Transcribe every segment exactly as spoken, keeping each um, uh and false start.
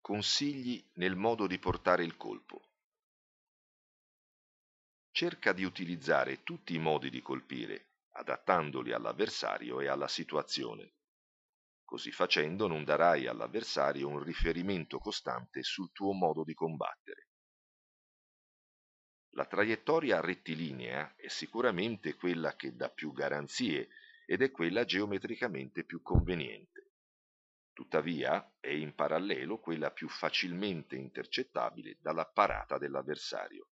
Consigli nel modo di portare il colpo. Cerca di utilizzare tutti i modi di colpire, adattandoli all'avversario e alla situazione. Così facendo non darai all'avversario un riferimento costante sul tuo modo di combattere. La traiettoria rettilinea è sicuramente quella che dà più garanzie ed è quella geometricamente più conveniente. Tuttavia è in parallelo quella più facilmente intercettabile dalla parata dell'avversario.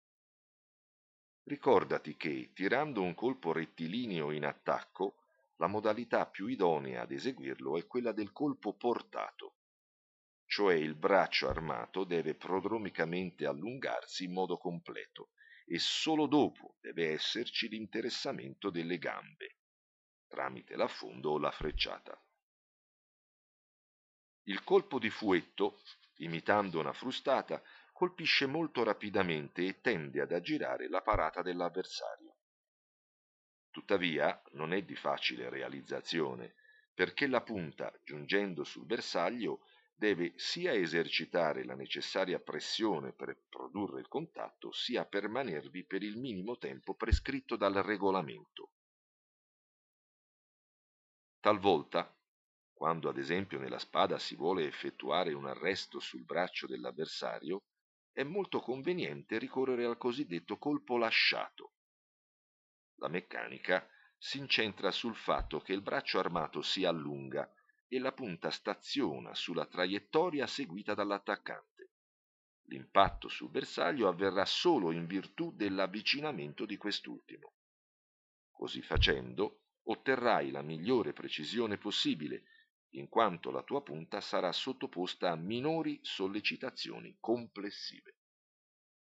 Ricordati che, tirando un colpo rettilineo in attacco, la modalità più idonea ad eseguirlo è quella del colpo portato, cioè il braccio armato deve prodromicamente allungarsi in modo completo e solo dopo deve esserci l'interessamento delle gambe, tramite l'affondo o la frecciata. Il colpo di fuetto, imitando una frustata, colpisce molto rapidamente e tende ad aggirare la parata dell'avversario. Tuttavia non è di facile realizzazione, perché la punta, giungendo sul bersaglio, deve sia esercitare la necessaria pressione per produrre il contatto, sia permanervi per il minimo tempo prescritto dal regolamento. Talvolta, quando ad esempio nella spada si vuole effettuare un arresto sul braccio dell'avversario, è molto conveniente ricorrere al cosiddetto colpo lasciato. La meccanica si incentra sul fatto che il braccio armato si allunga e la punta staziona sulla traiettoria seguita dall'attaccante. L'impatto sul bersaglio avverrà solo in virtù dell'avvicinamento di quest'ultimo. Così facendo, otterrai la migliore precisione possibile, in quanto la tua punta sarà sottoposta a minori sollecitazioni complessive.